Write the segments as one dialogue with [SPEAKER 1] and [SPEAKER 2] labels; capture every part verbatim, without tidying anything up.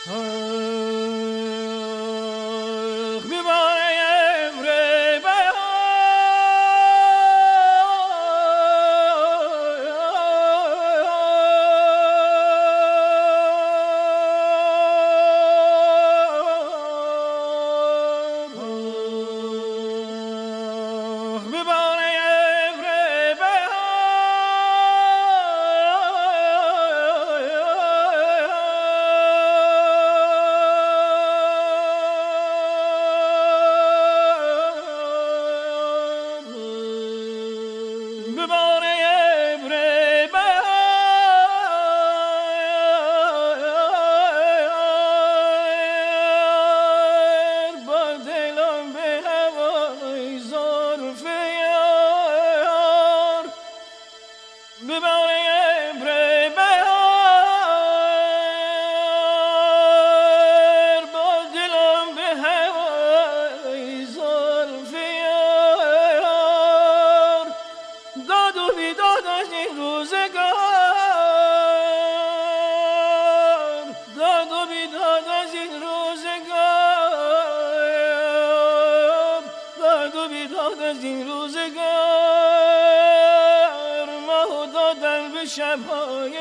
[SPEAKER 1] شب‌های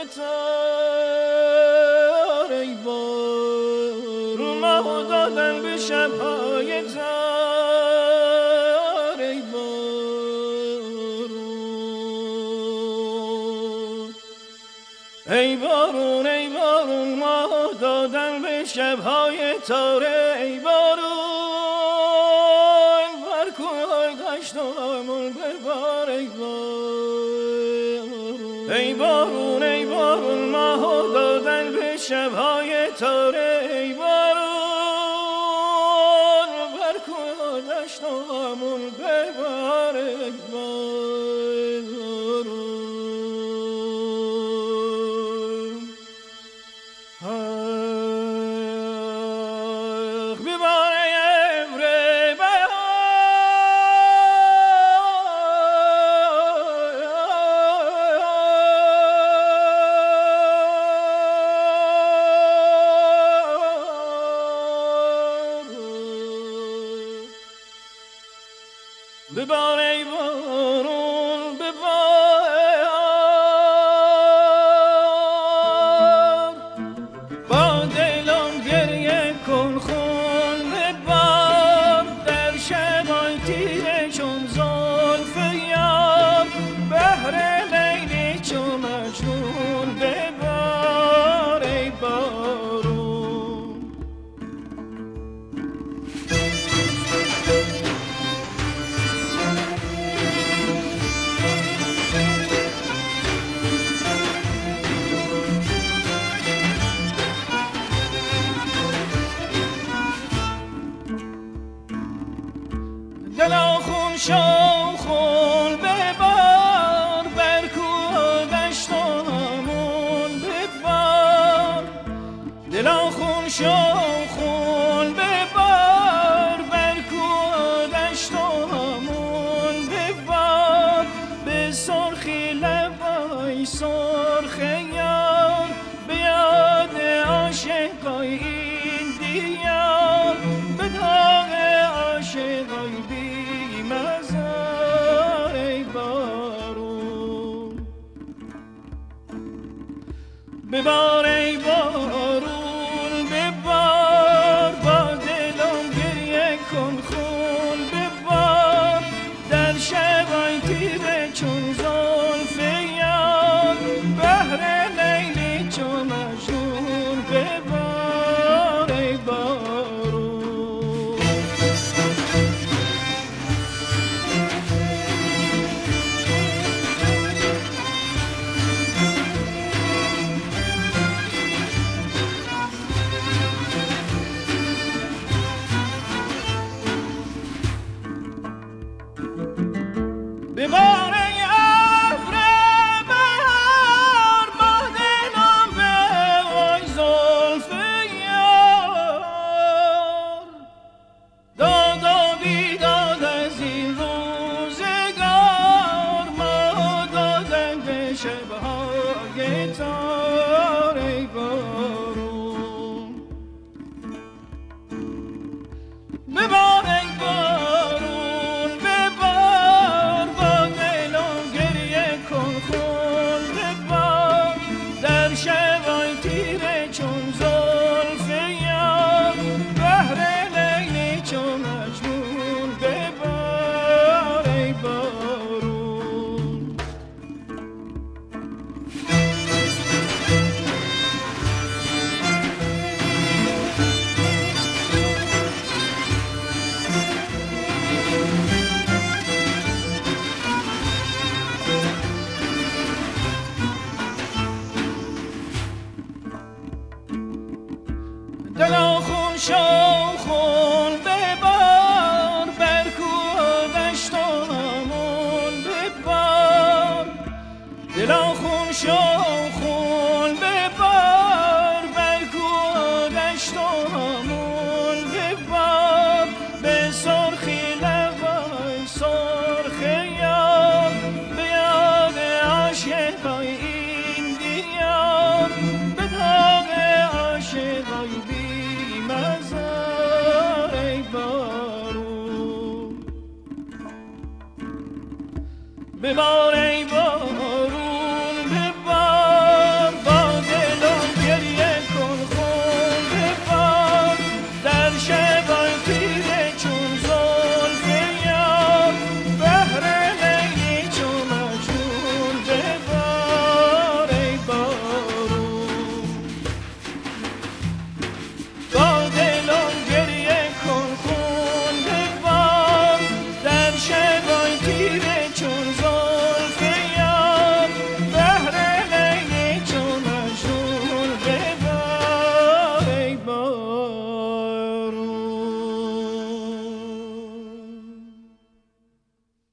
[SPEAKER 1] تار ای بار ما دادن به شب‌های تار ای بارون ای بارون ای بارون ما دادن به شب‌های تار ای بارون بر کوه دشتمون ببار ای بارون ای بارون ای بارون ما دادن به شب‌های تاره ای بارون بر کوه دشتمون ببار ای بارون آخ ببار امر ببار ای بارون ببار با دلم گریه کن خون ببار در شبای تیره چون زلف یار بهر لیلی چون مجنون ببار ای بارون دلا خون شو خون ببار بر کوه دشتمون ببار دلا خون شو خون ببار بر کوه دشتمون ببار به سرخی لبای سرخ یار به یاد عاشقای این دیار به داغ عاشقای بی مزار ای بارون ببار ای بارون ببار با دلم گریه کن خون ببار در شبای تیره چون زلف یار بهر لیلی چون مجنون ببار ای بارون دلا خون شو خون ببار بر کوه دشتامون ببار دلا خون شو خون ببار بر کوه دشتامون ببار به سرخی لبای سرخ یار به یاد عاشقای این دیار به داغ عاشقای بی مزار ای بارون ببار